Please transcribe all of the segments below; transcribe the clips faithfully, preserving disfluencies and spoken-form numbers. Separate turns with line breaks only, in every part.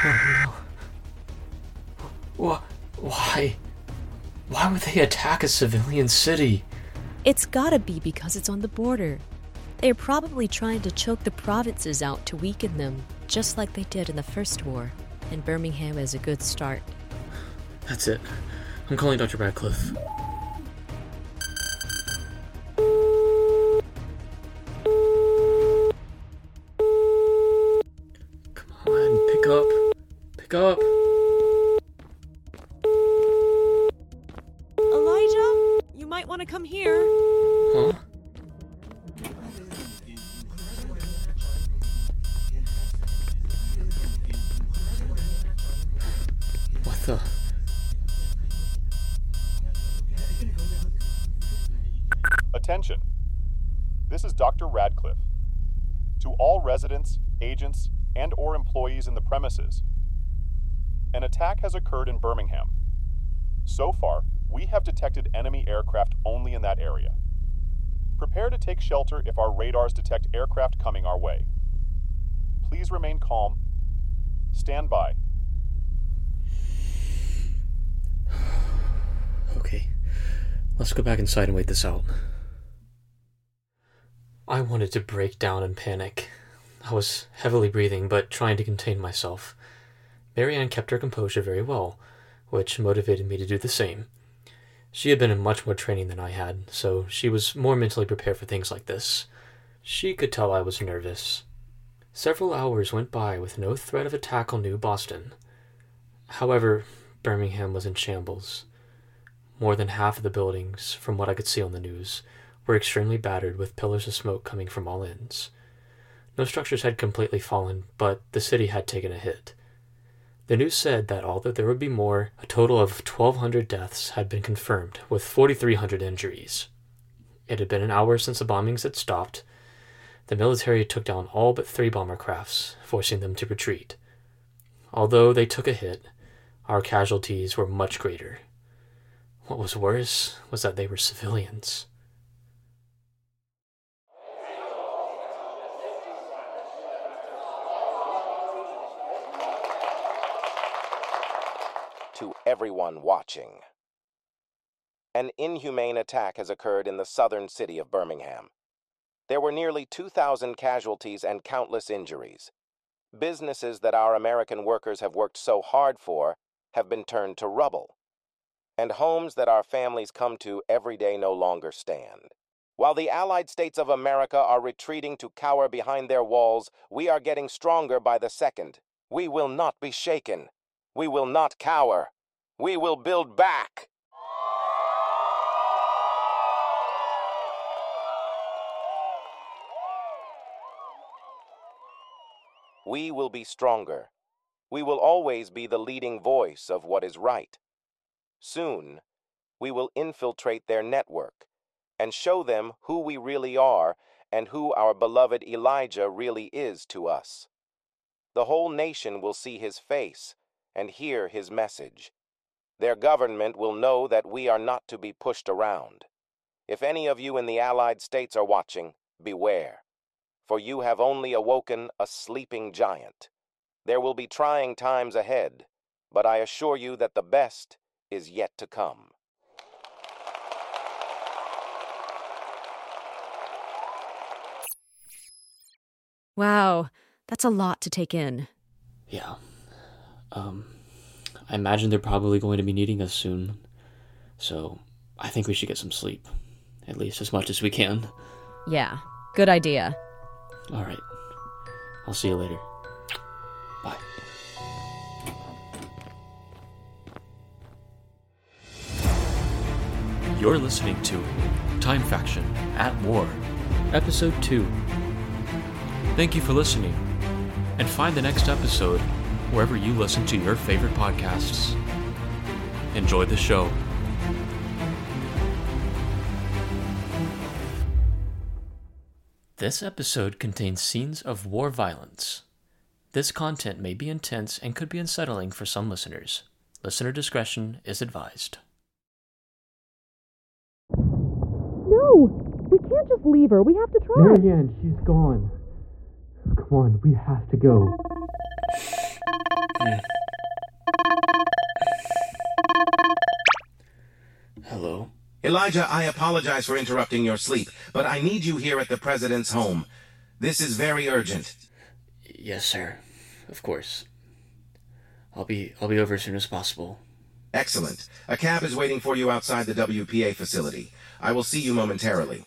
Oh no. Wh- why? Why would they attack a civilian city?
It's gotta be because it's on the border. They're probably trying to choke the provinces out to weaken them, just like they did in the first war. And Birmingham is a good start.
That's it. I'm calling Doctor Radcliffe. Come on, pick up. Pick up.
Elijah, you might want to come here.
Huh? What the?
Attention. This is Doctor Radcliffe. To all residents, agents, and or employees in the premises, an attack has occurred in Birmingham. So far, we have detected enemy aircraft only in that area. Prepare to take shelter if our radars detect aircraft coming our way. Please remain calm. Stand by.
Okay. Let's go back inside and wait this out. I wanted to break down in panic. I was heavily breathing, but trying to contain myself. Marianne kept her composure very well, which motivated me to do the same. She had been in much more training than I had, so she was more mentally prepared for things like this. She could tell I was nervous. Several hours went by with no threat of attack on New Boston. However, Birmingham was in shambles. More than half of the buildings, from what I could see on the news, were extremely battered with pillars of smoke coming from all ends. No structures had completely fallen, but the city had taken a hit. The news said that although there would be more, a total of twelve hundred deaths had been confirmed, with forty-three hundred injuries. It had been an hour since the bombings had stopped. The military took down all but three bomber crafts, forcing them to retreat. Although they took a hit, our casualties were much greater. What was worse was that they were civilians.
To everyone watching. An inhumane attack has occurred in the southern city of Birmingham. There were nearly two thousand casualties and countless injuries. Businesses that our American workers have worked so hard for have been turned to rubble. And homes that our families come to every day no longer stand. While the Allied States of America are retreating to cower behind their walls, we are getting stronger by the second. We will not be shaken. We will not cower. We will build back. We will be stronger. We will always be the leading voice of what is right. Soon, we will infiltrate their network and show them who we really are and who our beloved Elijah really is to us. The whole nation will see his face and hear his message. Their government will know that we are not to be pushed around. If any of you in the Allied States are watching, beware, for you have only awoken a sleeping giant. There will be trying times ahead, but I assure you that the best is yet to come.
Wow, that's a lot to take in.
Yeah. Um, I imagine they're probably going to be needing us soon. So, I think we should get some sleep. At least as much as we can.
Yeah, good idea.
Alright. I'll see you later. Bye.
You're listening to Time Faction at War, Episode two. Thank you for listening, and find the next episode wherever you listen to your favorite podcasts. Enjoy the show.
This episode contains scenes of war violence. This content may be intense and could be unsettling for some listeners. Listener discretion is advised.
No! We can't just leave her. We have to try.
Marianne, she's gone. Come on, we have to go. Mm. Hello?
Elijah, I apologize for interrupting your sleep, but I need you here at the President's home. This is very urgent.
Yes, sir. Of course. I'll be I'll be over as soon as possible.
Excellent. A cab is waiting for you outside the W P A facility. I will see you momentarily.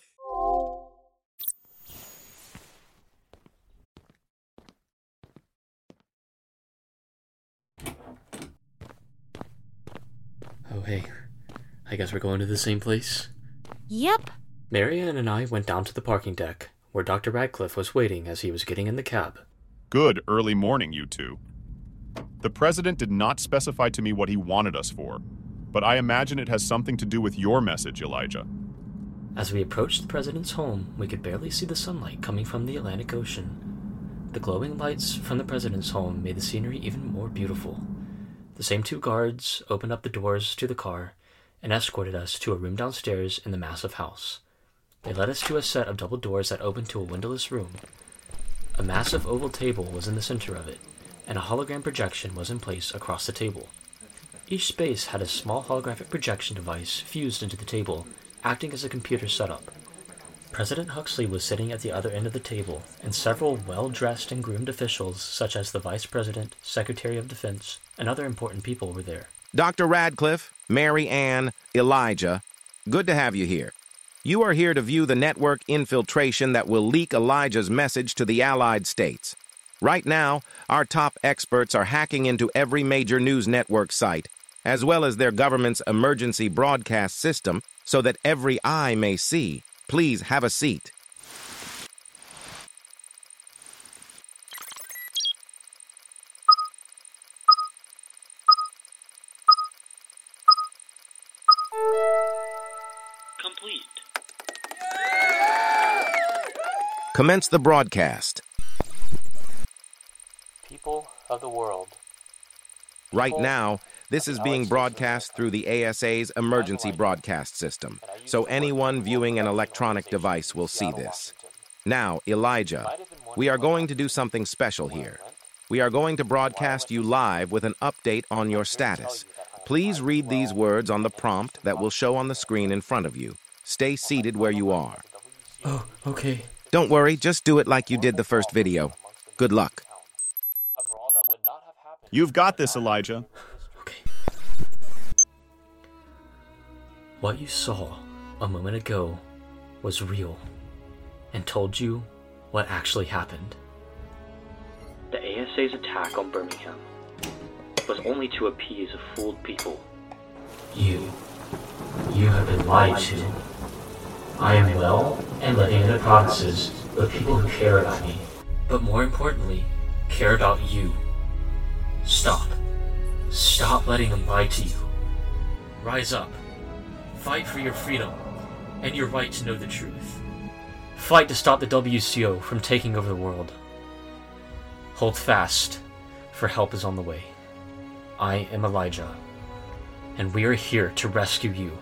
Oh, hey. I guess we're going to the same place?
Yep.
Marianne and I went down to the parking deck, where Doctor Radcliffe was waiting as he was getting in the cab.
Good early morning, you two. The President did not specify to me what he wanted us for, but I imagine it has something to do with your message, Elijah.
As we approached the President's home, we could barely see the sunlight coming from the Atlantic Ocean. The glowing lights from the President's home made the scenery even more beautiful. The same two guards opened up the doors to the car and escorted us to a room downstairs in the massive house. They led us to a set of double doors that opened to a windowless room. A massive oval table was in the center of it, and a hologram projection was in place across the table. Each space had a small holographic projection device fused into the table, acting as a computer setup. President Huxley was sitting at the other end of the table, and several well-dressed and groomed officials, such as the Vice President, Secretary of Defense, and other important people were there.
Doctor Radcliffe, Mary Ann, Elijah, good to have you here. You are here to view the network infiltration that will leak Elijah's message to the Allied States. Right now, our top experts are hacking into every major news network site, as well as their government's emergency broadcast system, so that every eye may see. Please have a seat.
Complete.
Commence the broadcast.
People of the world.
Right now, this is being broadcast through the A S A's emergency broadcast system, so anyone viewing an electronic device will see this. Now, Elijah, we are going to do something special here. We are going to broadcast you live with an update on your status. Please read these words on the prompt that will show on the screen in front of you. Stay seated where you are.
Oh, okay.
Don't worry, just do it like you did the first video. Good luck.
You've got this, Elijah.
Okay. What you saw a moment ago was real and told you what actually happened. The A S A's attack on Birmingham was only to appease a fooled people. You. You have been lied to. I am well and living in the provinces with people who care about me, but more importantly, care about you. Stop. Stop letting them lie to you. Rise up. Fight for your freedom and your right to know the truth. Fight to stop the W C O from taking over the world. Hold fast, for help is on the way. I am Elijah, and we are here to rescue you.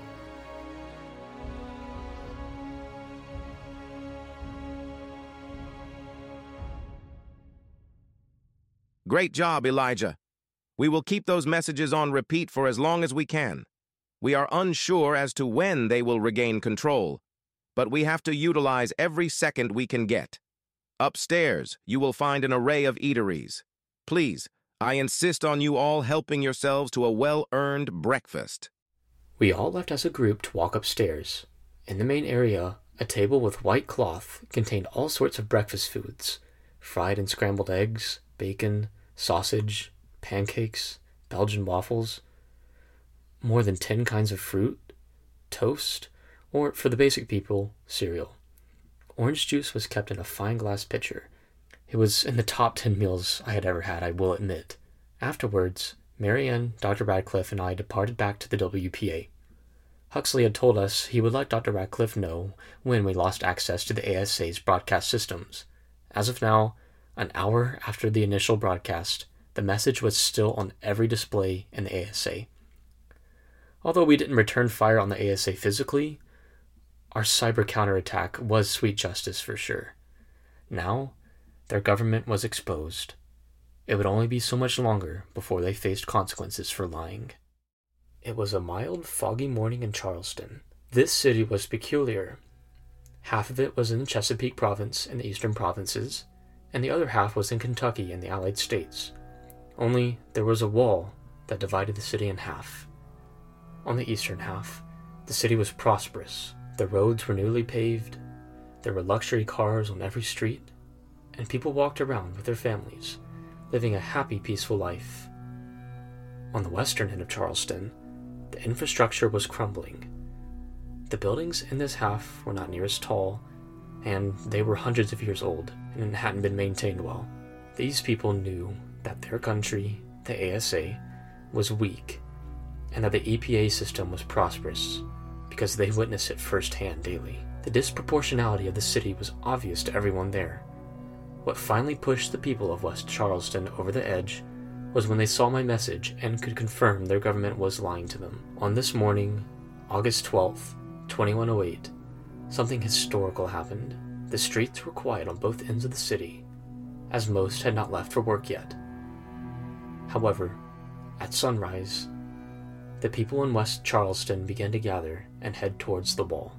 Great job, Elijah. We will keep those messages on repeat for as long as we can. We are unsure as to when they will regain control, but we have to utilize every second we can get. Upstairs, you will find an array of eateries. Please, I insist on you all helping yourselves to a well-earned breakfast.
We all left as a group to walk upstairs. In the main area, a table with white cloth contained all sorts of breakfast foods, fried and scrambled eggs, bacon, sausage, pancakes, Belgian waffles, more than ten kinds of fruit, toast, or, for the basic people, cereal. Orange juice was kept in a fine glass pitcher. It was in the top ten meals I had ever had, I will admit. Afterwards, Marianne, Doctor Radcliffe, and I departed back to the W P A. Huxley had told us he would let Doctor Radcliffe know when we lost access to the A S A's broadcast systems. As of now, an hour after the initial broadcast, the message was still on every display in the A S A. Although we didn't return fire on the A S A physically, our cyber counterattack was sweet justice for sure. Now, their government was exposed. It would only be so much longer before they faced consequences for lying. It was a mild, foggy morning in Charleston. This city was peculiar. Half of it was in the Chesapeake Province and the Eastern Provinces, and the other half was in Kentucky and the Allied States. Only there was a wall that divided the city in half. On the eastern half, the city was prosperous. The roads were newly paved, there were luxury cars on every street, and people walked around with their families, living a happy, peaceful life. On the western end of Charleston, the infrastructure was crumbling. The buildings in this half were not near as tall, and they were hundreds of years old and hadn't been maintained well. These people knew that their country, the A S A, was weak, and that the E P A system was prosperous, because they witnessed it firsthand daily. The disproportionality of the city was obvious to everyone there. What finally pushed the people of West Charleston over the edge was when they saw my message and could confirm their government was lying to them. On this morning, August twelfth, twenty-one oh eight, something historical happened. The streets were quiet on both ends of the city, as most had not left for work yet. However, at sunrise, the people in West Charleston began to gather and head towards the wall.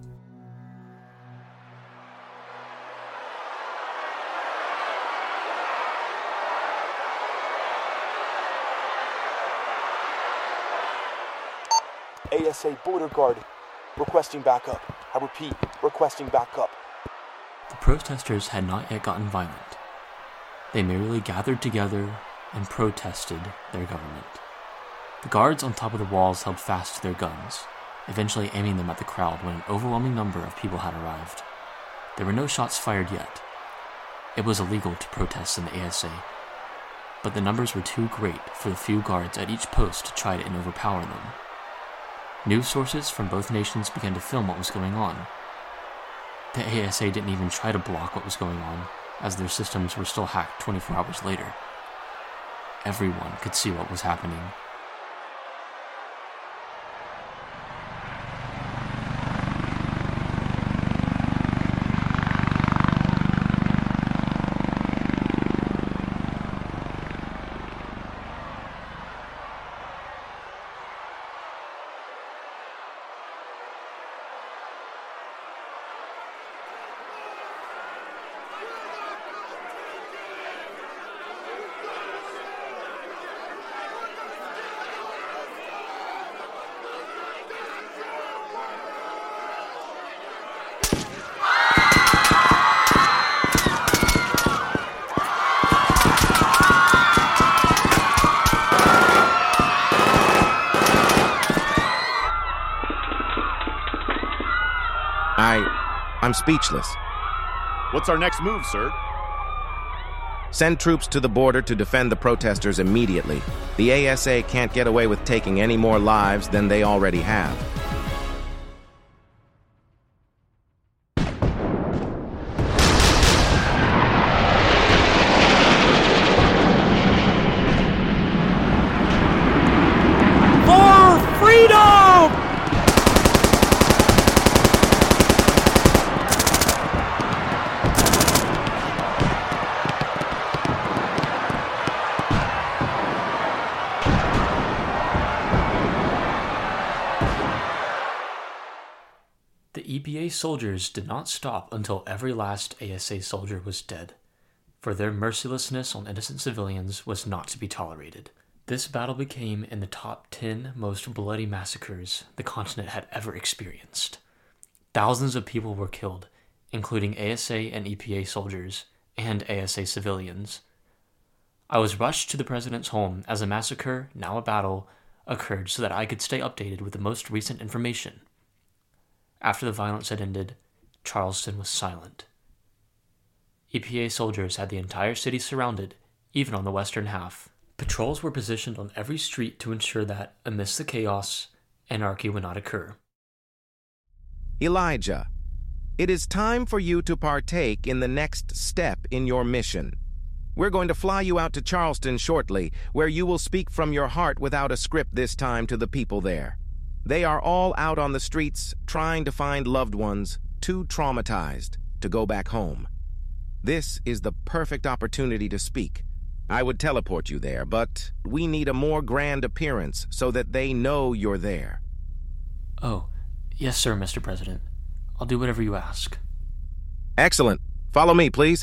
A S A Border Guard, requesting backup. I repeat, requesting backup.
The protesters had not yet gotten violent. They merely gathered together and protested their government. The guards on top of the walls held fast to their guns, eventually aiming them at the crowd when an overwhelming number of people had arrived. There were no shots fired yet. It was illegal to protest in the A S A, but the numbers were too great for the few guards at each post to try and overpower them. News sources from both nations began to film what was going on. The A S A didn't even try to block what was going on, as their systems were still hacked twenty-four hours later. Everyone could see what was happening.
I'm speechless.
What's our next move, sir?
Send troops to the border to defend the protesters immediately. The A S A can't get away with taking any more lives than they already have.
For freedom!
The E P A soldiers did not stop until every last A S A soldier was dead, for their mercilessness on innocent civilians was not to be tolerated. This battle became in the top ten most bloody massacres the continent had ever experienced. Thousands of people were killed, including A S A and E P A soldiers and A S A civilians. I was rushed to the president's home as a massacre, now a battle, occurred so that I could stay updated with the most recent information. After the violence had ended, Charleston was silent. E P A soldiers had the entire city surrounded, even on the western half. Patrols were positioned on every street to ensure that, amidst the chaos, anarchy would not occur.
Elijah, it is time for you to partake in the next step in your mission. We're going to fly you out to Charleston shortly, where you will speak from your heart without a script this time to the people there. They are all out on the streets trying to find loved ones too traumatized to go back home. This is the perfect opportunity to speak. I would teleport you there, but we need a more grand appearance so that they know you're there.
Oh, yes, sir, Mister President. I'll do whatever you ask.
Excellent. Follow me, please.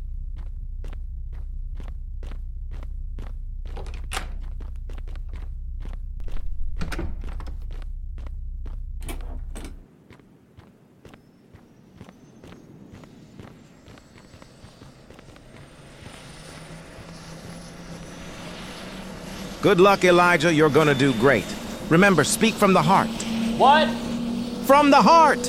Good luck, Elijah. You're gonna do great. Remember, speak from the heart.
What?
From the heart!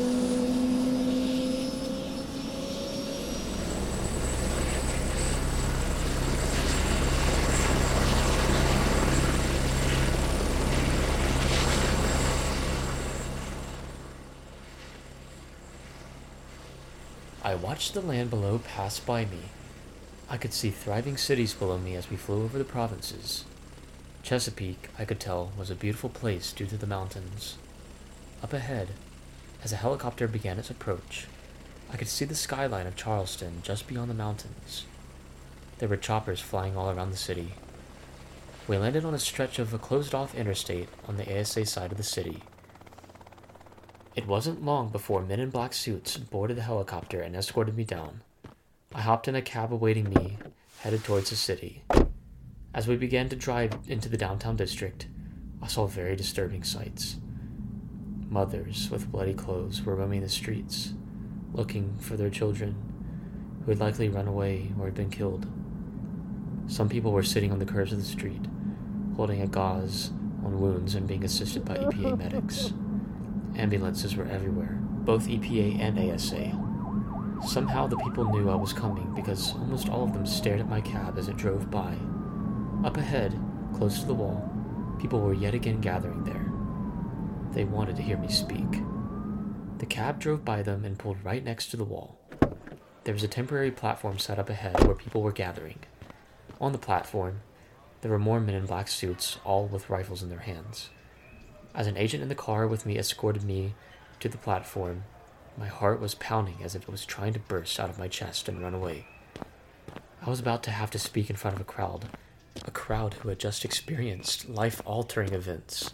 I watched the land below pass by me. I could see thriving cities below me as we flew over the provinces. Chesapeake, I could tell, was a beautiful place due to the mountains. Up ahead, as a helicopter began its approach, I could see the skyline of Charleston just beyond the mountains. There were choppers flying all around the city. We landed on a stretch of a closed-off interstate on the A S A side of the city. It wasn't long before men in black suits boarded the helicopter and escorted me down. I hopped in a cab awaiting me, headed towards the city. As we began to drive into the downtown district, I saw very disturbing sights. Mothers with bloody clothes were roaming the streets, looking for their children, who had likely run away or had been killed. Some people were sitting on the curbs of the street, holding a gauze on wounds and being assisted by E P A medics. Ambulances were everywhere, both E P A and A S A. Somehow the people knew I was coming because almost all of them stared at my cab as it drove by. Up ahead, close to the wall, people were yet again gathering there. They wanted to hear me speak. The cab drove by them and pulled right next to the wall. There was a temporary platform set up ahead where people were gathering. On the platform, there were more men in black suits, all with rifles in their hands. As an agent in the car with me escorted me to the platform, my heart was pounding as if it was trying to burst out of my chest and run away. I was about to have to speak in front of a crowd, a crowd who had just experienced life-altering events.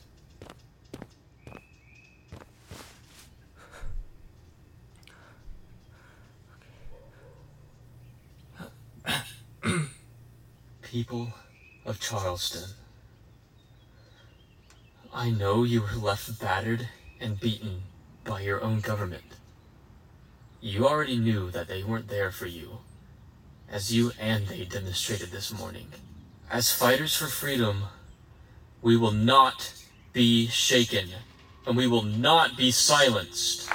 People of Charleston, I know you were left battered and beaten by your own government. You already knew that they weren't there for you, as you and they demonstrated this morning. As fighters for freedom, we will not be shaken, and we will not be silenced.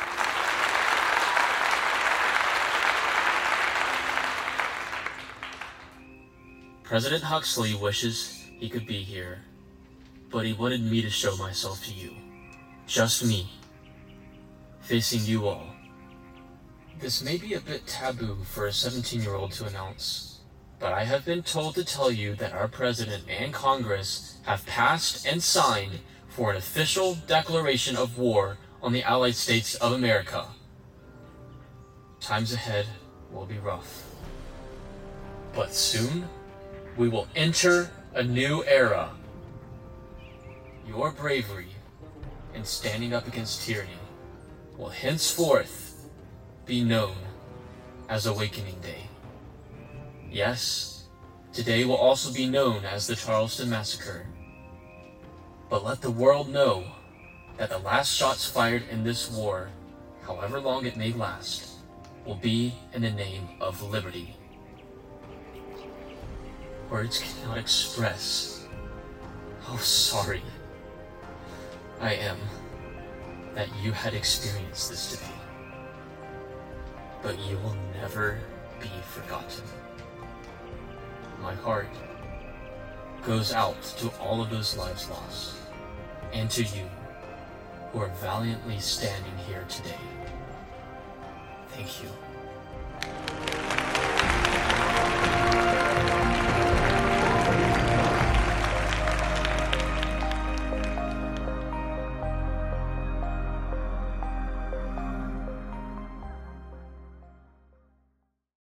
President Huxley wishes he could be here, but he wanted me to show myself to you. Just me, facing you all. This may be a bit taboo for a seventeen-year-old to announce, but I have been told to tell you that our President and Congress have passed and signed for an official declaration of war on the Allied States of America. Times ahead will be rough, but soon we will enter a new era. Your bravery in standing up against tyranny will henceforth be known as Awakening Day. Yes, today will also be known as the Charleston Massacre. But let the world know that the last shots fired in this war, however long it may last, will be in the name of liberty. Words cannot express how sorry I am that you had experienced this today. But you will never be forgotten. My heart goes out to all of those lives lost, and to you who are valiantly standing here today. Thank you.